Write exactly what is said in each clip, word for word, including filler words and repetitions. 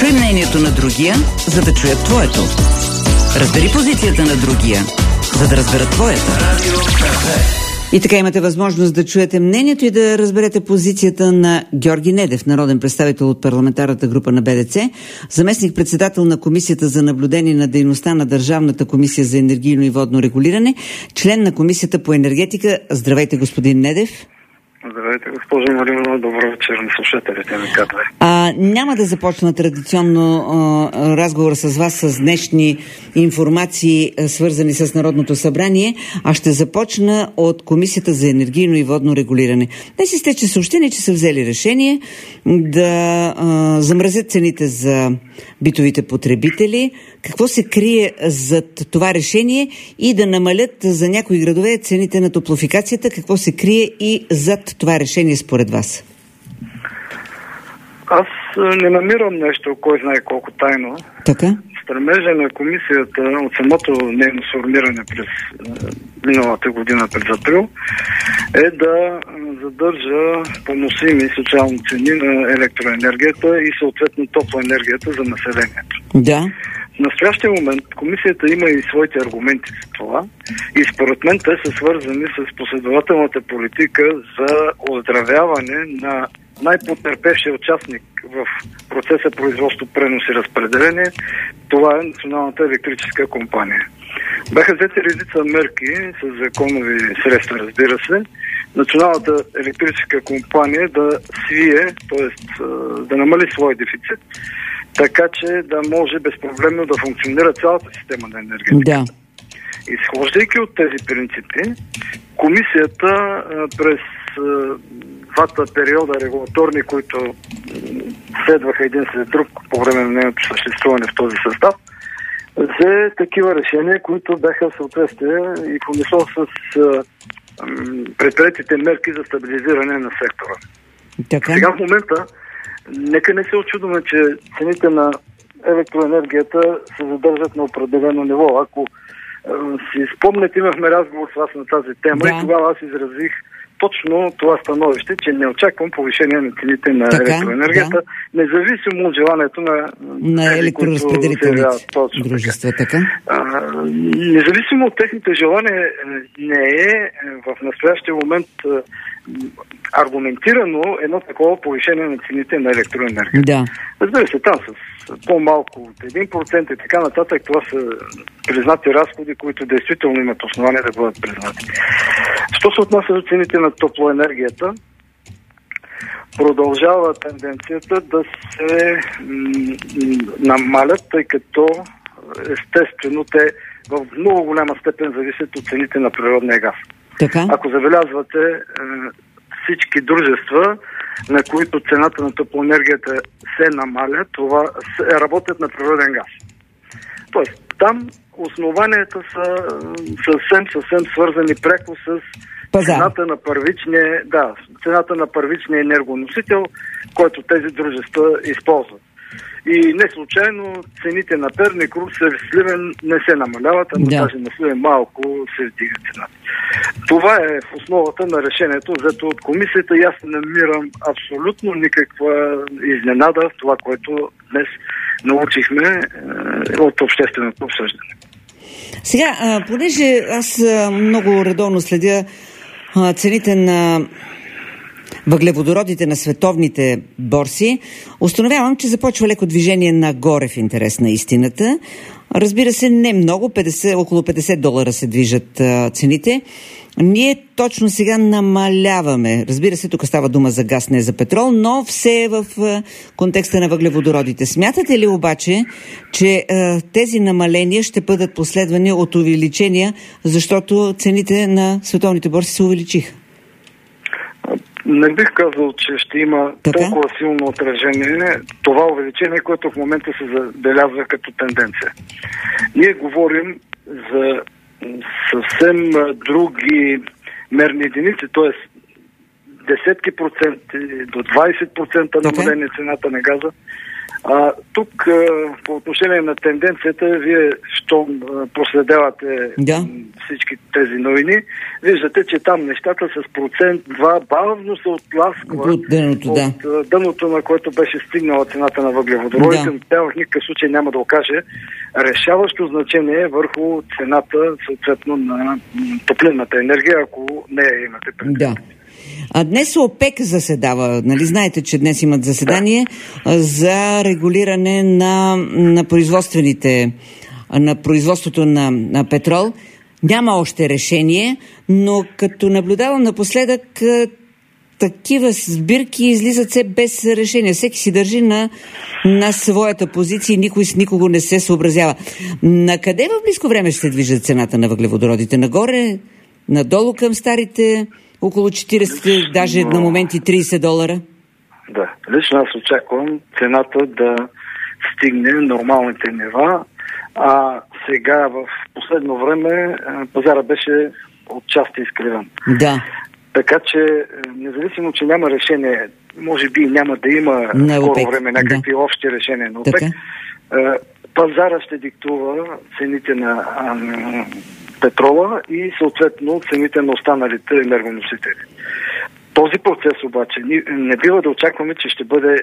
Чуй мнението на другия, за да чуят твоето. Разбери позицията на другия, за да разберат твоята. И така имате възможност да чуете мнението и да разберете позицията на Георги Недев, народен представител от парламентарната група на Б Д Ц, заместник-председател на Комисията за наблюдение на дейността на Държавната комисия за енергийно и водно регулиране, член на Комисията по енергетика. Здравейте, господин Недев. Здравейте, госпожо Маринова. Добро вечер на слушателите ми. А, няма да започна традиционно а, разговор с вас с днешни информации, а, свързани с Народното събрание, а ще започна от Комисията за енергийно и водно регулиране. Днес изтече съобщение, че са взели решение да а, замразят цените за битовите потребители. Какво се крие зад това решение и да намалят за някои градове цените на топлофикацията? Какво се крие и зад това решение според вас? Аз не намирам нещо, кой знае колко тайно. Така? Стремежа на комисията от самото нейно сформиране през миналата година, през април, е да задържа поносими социални цени на електроенергията и съответно топлоенергията за населението. Да. В настоящия момент комисията има и своите аргументи за това и според мен те са свързани с последователната политика за оздравяване на най-потърпевшия участник в процеса производство, пренос и разпределение. Това е Националната електрическа компания. Бяха взети редица мерки с законови средства, разбира се, Националната електрическа компания да свие, т.е. да намали своя дефицит, така че да може безпроблемно да функционира цялата система на енергетиката. Да. Изхождайки от тези принципи, комисията през двата периода регулаторни, които следваха един след друг по време на нейното съществуване в този състав, взе такива решения, които бяха в съответствие и в унисон с предприетите мерки за стабилизиране на сектора. Така. Сега в момента нека не се очудваме, че цените на електроенергията се задържат на определено ниво. Ако е, си спомняте, имахме разговор с вас на тази тема, да. И тогава аз изразих точно това становище, че не очаквам повишение на цените на така, електроенергията, да. Независимо от желанието на, на електроразпределителните дружества. Така? А, независимо от техните желания, не е в настоящия момент аргументирано едно такова повишение на цените на електроенергията. Да. Разбира се, там с по-малко от един процент и така нататък, това са признати разходи, които действително имат основание да бъдат признати. Що се отнася до цените на топлоенергията, продължава тенденцията да се м- намалят, тъй като естествено те в много голяма степен зависят от цените на природния газ. Така? Ако забелязвате, всички дружества, на които цената на топлоенергията се намаля, това работят на природен газ. Тоест, там основанията са съвсем, съвсем свързани пряко с пазар. Цената на първичния, да, цената на първичния енергоносител, който тези дружества използват. И не случайно цените на Перник, Русе, Сливен не се намаляват, а да. Даже на Сливен малко се вдига цената. Това е в основата на решението, взето от комисията, и аз не намирам абсолютно никаква изненада в това, което днес научихме е, от общественото обсъждане. Сега, а, понеже аз а, много редовно следя а, цените на въглеводородите на световните борси, установявам, че започва леко движение нагоре в интерес на истината. Разбира се, не много, петдесет, около петдесет долара се движат а, цените. Ние точно сега намаляваме. Разбира се, тук става дума за газ, не за петрол, но все е в а, контекста на въглеводородите. Смятате ли обаче, че а, тези намаления ще бъдат последвани от увеличения, защото цените на световните борси се увеличиха? Не бих казал, че ще има така? Толкова силно отражение това увеличение, което в момента се забелязва като тенденция. Ние говорим за съвсем други мерни единици, т.е. десетки проценти до двадесет процента намаление цената на газа. А, тук а, по отношение на тенденцията, вие, що проследявате да. всички тези новини, виждате, че там нещата с процент два бавно се отласкват от дъното, от, да. дъното, на което беше стигнала цената на въглеводородите, да. но тя в никакъв случай няма да окаже решаващо значение върху цената, съответно, на топлинната енергия, ако не я имате предвид. Да. А днес ОПЕК заседава. Нали знаете, че днес имат заседание да. за регулиране на, на производствените, на производството на, на петрол. Няма още решение, но като наблюдавам напоследък, такива сбирки излизат се без решение. Всеки си държи на, на своята позиция и никой с никого не се съобразява. На къде в близко време ще се движат цената на въглеводородите? Нагоре, надолу към старите около четирийсет, лично, даже на моменти трийсет долара? Да, лично аз очаквам цената да стигне нормалните нива, а сега в последно време пазара беше отчасти изкривен. Да. Така че, независимо, че няма решение, може би няма да има на скоро ОПЕК. време някакви да. общи решения на ОПЕК, пазара ще диктува цените на а, петрола и съответно цените на останалите енергоносители. Този процес обаче не бива да очакваме, че ще бъде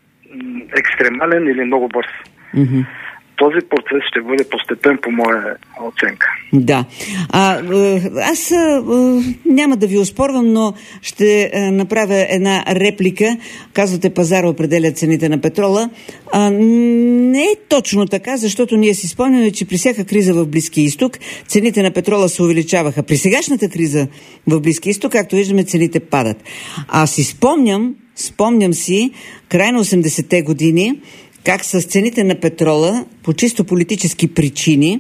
екстремален или много бърз. Mm-hmm. Този процес ще бъде постепен, по моя оценка. Да. А, аз а, няма да ви оспорвам, но ще а, направя една реплика. Казвате, пазара определя цените на петрола. А, не е точно така, защото ние си спомняме, че при всяка криза в Близкия изток цените на петрола се увеличаваха. При сегашната криза в Близкия изток, както виждаме, цените падат. А си спомням, спомням си, край на осемдесетте години, как с цените на петрола по чисто политически причини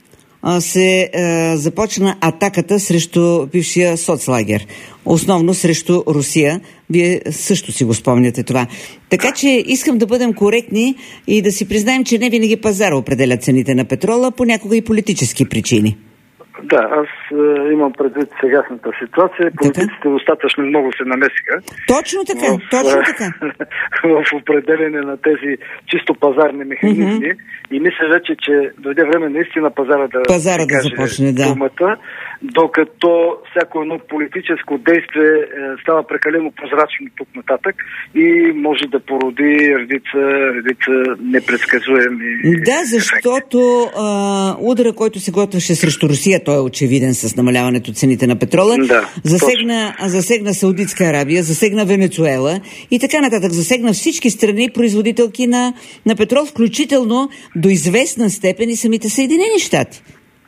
се е, започна атаката срещу бившия соцлагер. Основно срещу Русия. Вие също си го спомняте това. Така че искам да бъдем коректни и да си признаем, че не винаги пазара определя цените на петрола, понякога и политически причини. Да, аз е, имам предвид сегашната ситуация. Политиците достатъчно много се намесиха. Точно така, в, точно така. В определене на тези чисто пазарни механизми. Mm-hmm. И мисля вече, че дойде време наистина пазара да, пазара да започне, да. Думата, докато всяко едно политическо действие е, става прекалено прозрачно тук нататък и може да породи редица, редица непредсказуеми. Да, защото а, удара, който се готвеше срещу Русия, той е очевиден с намаляването цените на петрола, да, засегна, засегна Саудитска Арабия, засегна Венецуела и така нататък. Засегна всички страни, производителки на, на петрол, включително до известна степен и самите Съединени щати.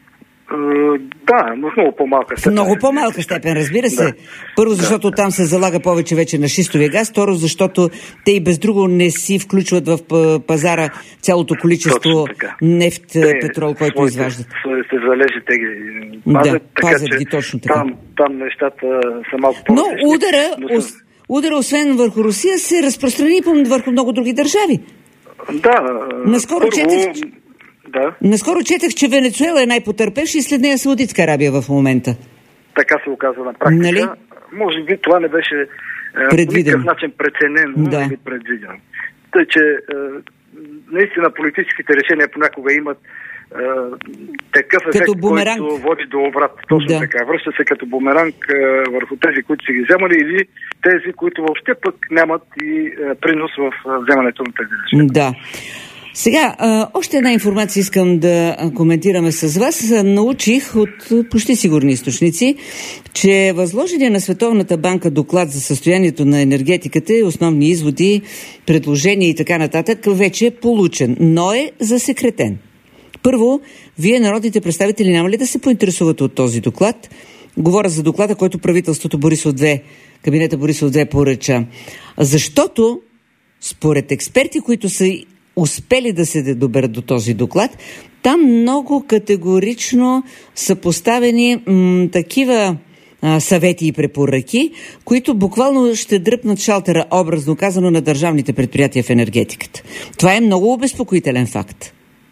Uh, да, но в много по-малка степен. В много по-малка степен, разбира се. Да. Първо, защото да. там се залага повече вече на шистовия газ. Второ, защото те и без друго не си включват в пазара цялото количество нефт, те, петрол, който своите, изваждат. Своите залежи те ги пазят, да, така, пазят че ги точно така. Там, там нещата са малко по-различни. Но удара, но са... удара, освен върху Русия, се разпространи върху много други държави. Да. Наскоро първо... четах... Да. Наскоро четах, че Венецуела е най-потърпевша и след нея Саудитска Арабия в момента. Така се оказва на практика. Нали? Може би това не беше е, по никакъв начин преценено да. или предвидено. Тъй, че е, наистина политическите решения понякога имат е, такъв ефект, който води до обрат. Точно да. така. Връща се като бумеранг е, върху тези, които са ги вземали или тези, които въобще пък нямат и е, принос в е, вземането на тези решения. Да. Сега, а, още една информация искам да коментираме с вас. Научих от почти сигурни източници, че възложения на Световната банка доклад за състоянието на енергетиката и основни изводи, предложения и така нататък вече е получен, но е засекретен. Първо, вие, народните представители, няма ли да се поинтересувате от този доклад? Говоря за доклада, който правителството Борисов две, кабинета Борисов две поръча. Защото, според експерти, които са успели да се доберат до този доклад, там много категорично са поставени м, такива а, съвети и препоръки, които буквално ще дръпнат шалтера, образно казано, на държавните предприятия в енергетиката. Това е много обезпокоителен факт.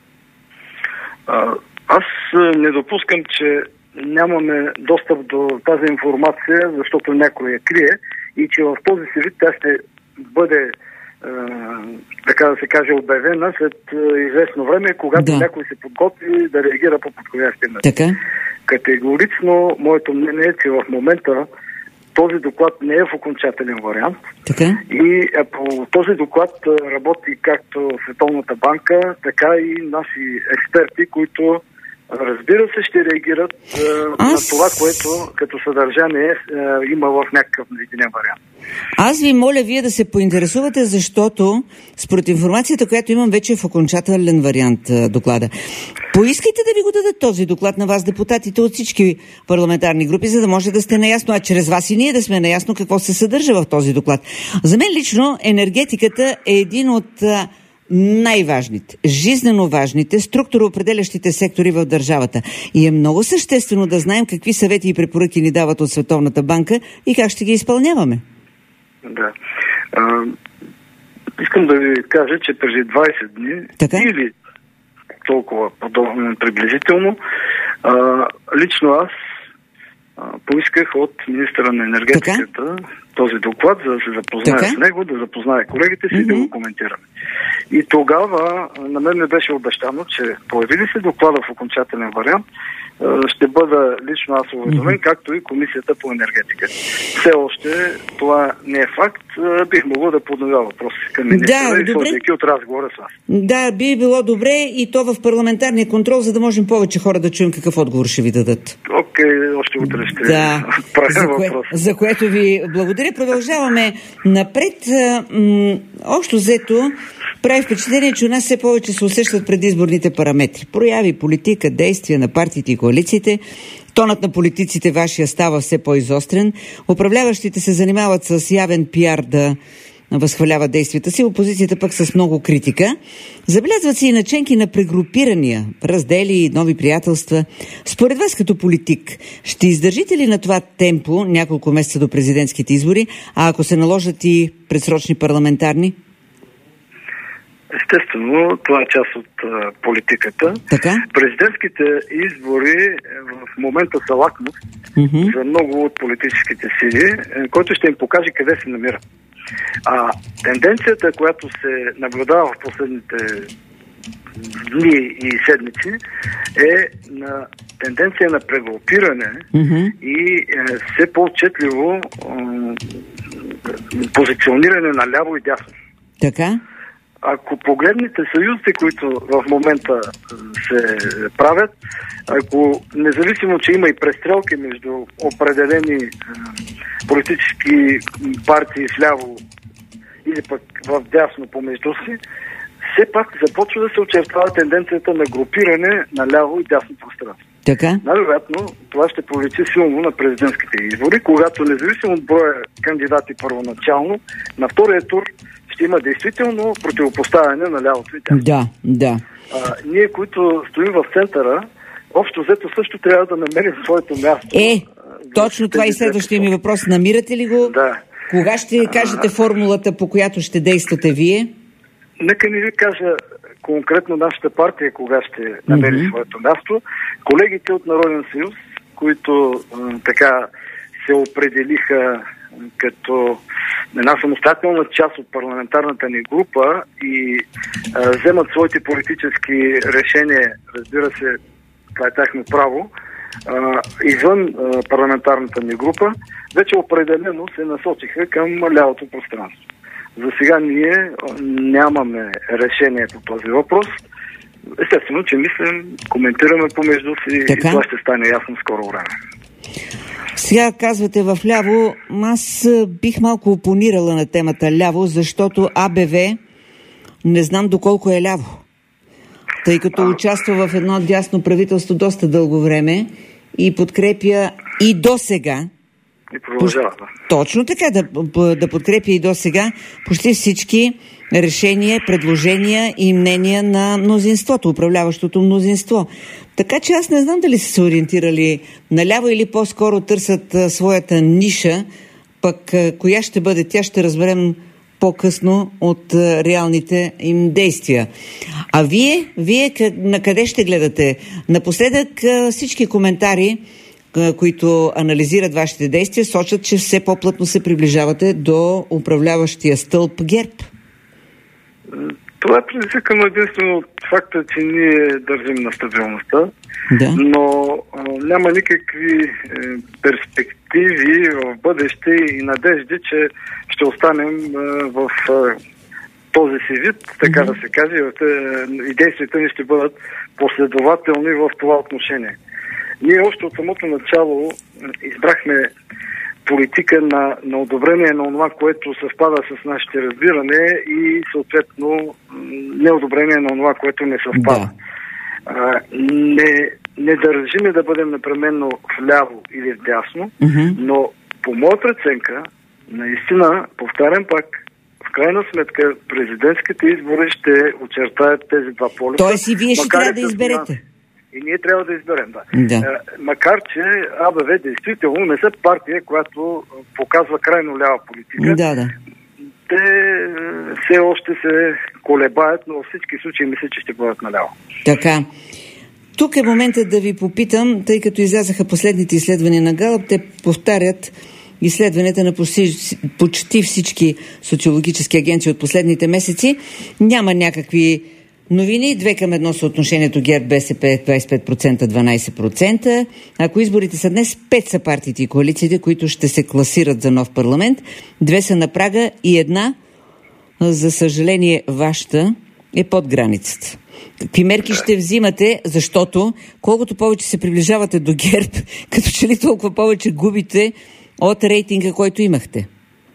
А, аз не допускам, че нямаме достъп до тази информация, защото някой я крие и че в този си вид тя ще бъде така да се каже, обявена след известно време, когато да. някой се подготви да реагира по подходящия начин. Така. Категорично моето мнение е, че в момента този доклад не е в окончателен вариант. Така. И по този доклад работи както Световната банка, така и наши експерти, които, разбира се, ще реагират Аз... на това, което като съдържание има в някакъв единен вариант. Аз ви моля вие да се поинтересувате, защото според информацията, която имам, вече е в окончателен вариант доклада. Поискайте да ви го дадат този доклад на вас, депутатите от всички парламентарни групи, за да може да сте наясно, а чрез вас и ние да сме наясно какво се съдържа в този доклад. За мен лично енергетиката е един от най-важните, жизнено важните, структуроопределящите сектори в държавата. И е много съществено да знаем какви съвети и препоръки ни дават от Световната банка и как ще ги изпълняваме. Да. А, искам да ви кажа, че преди двайсет дни така? Или толкова подобно приблизително, а, лично аз а, поисках от министъра на енергетиката така? този доклад, за да се запознае така? с него, да запознае колегите си mm-hmm. и да го коментираме. И тогава на мен ми беше обещано, че появили се доклада в окончателен вариант, ще бъда лично аз уведомен, mm-hmm. както и Комисията по енергетика. Все още това не е факт. Бих могъл да подновя въпроси към министъра да, и съответно от разговора с вас. Да, би било добре и то в парламентарния контрол, за да можем повече хора да чуем какъв отговор ще ви дадат. Окей, okay, още утре ще да, правим въпрос. Кое, за което ви благодаря. Продължаваме напред. М- общо взето прави впечатление, че у нас все повече се усещат предизборните параметри. Прояви, политика, действия на партиите и коалициите. Тонът на политиците вашия става все по-изострен. Управляващите се занимават с явен пиар да възхвалява действията си, опозицията пък с много критика. Забелязват се и наченки на прегрупирания, раздели и нови приятелства. Според вас като политик, ще издържите ли на това темпо няколко месеца до президентските избори, а ако се наложат и предсрочни парламентарни? Естествено, това е част от а, политиката. Така? Президентските избори в момента са лакмус mm-hmm. за много от политическите сили, който ще им покаже къде се намират. А тенденцията, която се наблюдава в последните дни и седмици, е на тенденция на прегрупиране mm-hmm. и е, все по-отчетливо е, позициониране на ляво и дясно. Така? Ако погледнете съюзите, които в момента се правят, ако независимо, че има и престрелки между определени е, политически партии сляво или пък в дясно помежду си, все пак започва да се очертава тенденцията на групиране на ляво и дясно пространство. Така? Най-вероятно това ще повлече силно на президентските избори, когато независимо от броя кандидати първоначално, на втория тур ще има действително противопоставяне на лявото и дясно. Да, да. А, ние, които стоим в центъра, общо взето също трябва да намерим своето място. Е, точно това и следващия ми въпрос. Намирате ли го? Да. Кога ще кажете формулата, по която ще действате вие? Нека не ви кажа конкретно нашата партия кога ще намери mm-hmm. своето място. Колегите от Народен съюз, които м- така се определиха като една самостоятелна част от парламентарната ни група и а, вземат своите политически решения, разбира се, това е тяхно право, а, извън а, парламентарната ни група, вече определено се насочиха към лявото пространство. За сега ние нямаме решение по този въпрос. Естествено, че мислим, коментираме помежду си така? И това ще стане ясно скоро време. Сега казвате в ляво, аз бих малко опонирала на темата ляво, защото А Б В не знам доколко е ляво. Тъй като а... участва в едно дясно правителство доста дълго време и подкрепя и до сега. И продължава. Точно така, да, да подкрепя и до сега почти всички решения, предложения и мнения на мнозинството, управляващото мнозинство. Така че аз не знам дали са се ориентирали наляво или по-скоро търсят а, своята ниша, пък а, коя ще бъде тя, ще разберем по-късно от а, реалните им действия. А вие, вие на къде ще гледате? Напоследък а, всички коментари, които анализират вашите действия, сочат, че все по-плътно се приближавате до управляващия стълб ГЕРБ. Това е предизвикано единствено от факта, че ние държим на стабилността, да. но а, няма никакви е, перспективи в бъдеще и надежди, че ще останем а, в а, този си вид, така mm-hmm. да се каже, и действията ни ще бъдат последователни в това отношение. Ние още от самото начало избрахме политика на, на одобрение на това, което съвпада с нашите разбиране и съответно неодобрение на това, което не съвпада. Да. А, не, не държиме да бъдем непременно вляво или вдясно, mm-hmm. но по моя преценка, наистина, повтарям пак, в крайна сметка президентските избори ще очертаят тези два полюса. Тоест и вие ще трябва да изберете. И ние трябва да изберем, да. да. А, макар, че АБВ действително не са партия, която показва крайно лява политика. Да, да. Те все още се колебаят, но във всички случаи мисля, че ще бъдат наляво. Така. Тук е моментът да ви попитам, тъй като излязаха последните изследвания на Галъп, те повтарят изследванията на почти всички социологически агенции от последните месеци. Няма някакви новини. Две към едно съотношението ГЕРБ БСП двадесет и пет процента дванадесет процента. Ако изборите са днес, пет са партиите и коалициите, които ще се класират за нов парламент. Две са на прага и една, за съжаление, вашата е под границата. Какви мерки ще взимате, защото колкото повече се приближавате до ГЕРБ, като че ли толкова повече губите от рейтинга, който имахте?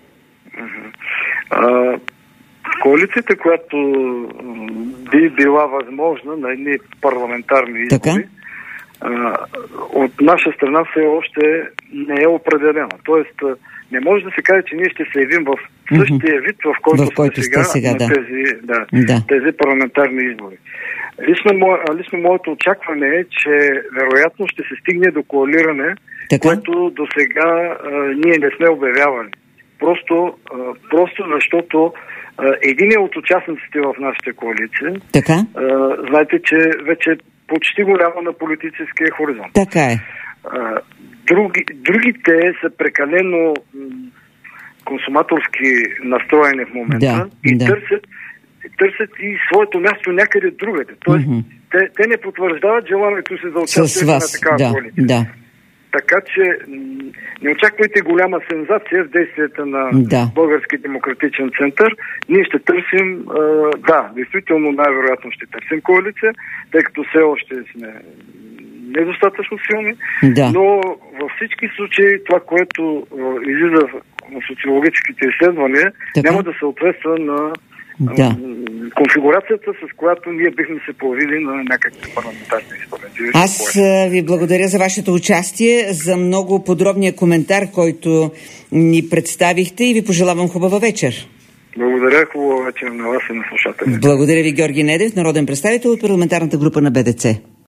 А, коалицията, която би била възможна на едни парламентарни избори, а, от наша страна все още не е определена. Тоест, не може да се каже, че ние ще се явим в същия вид, в който, в който сте сега, сега на да. Тези, да, да. тези парламентарни избори. Лично, мо, лично моето очакване е, че вероятно ще се стигне до коалиране, така? Което до сега ние не сме обявявали. Просто, а, просто защото а, един от участниците в нашата коалиция, така? А, знаете, че вече почти голяма на политическия хоризонт. Така е. А, други, другите са прекалено м, консуматорски настроени в момента да, и да. Търсят, търсят и своето място някъде другаде. Тоест, mm-hmm. те, те не потвърждават желанието си за участие на такава да, коалиция. Да. Така че не очаквайте голяма сензация в действията на да. Български демократичен център. Ние ще търсим, а, да, действително най-вероятно ще търсим коалиция, тъй като все още сме недостатъчно силни, да. Но във всички случаи това, което излиза в социологическите изследвания, така? Няма да съответства на да. конфигурацията, с която ние бихме се появили на някакви парламентарни избори. Аз ви благодаря за вашето участие, за много подробния коментар, който ни представихте и ви пожелавам хубава вечер. Благодаря, хубава вечер на вас и на слушателите. Благодаря ви, Георги Недев, народен представител от парламентарната група на Б Д Ц.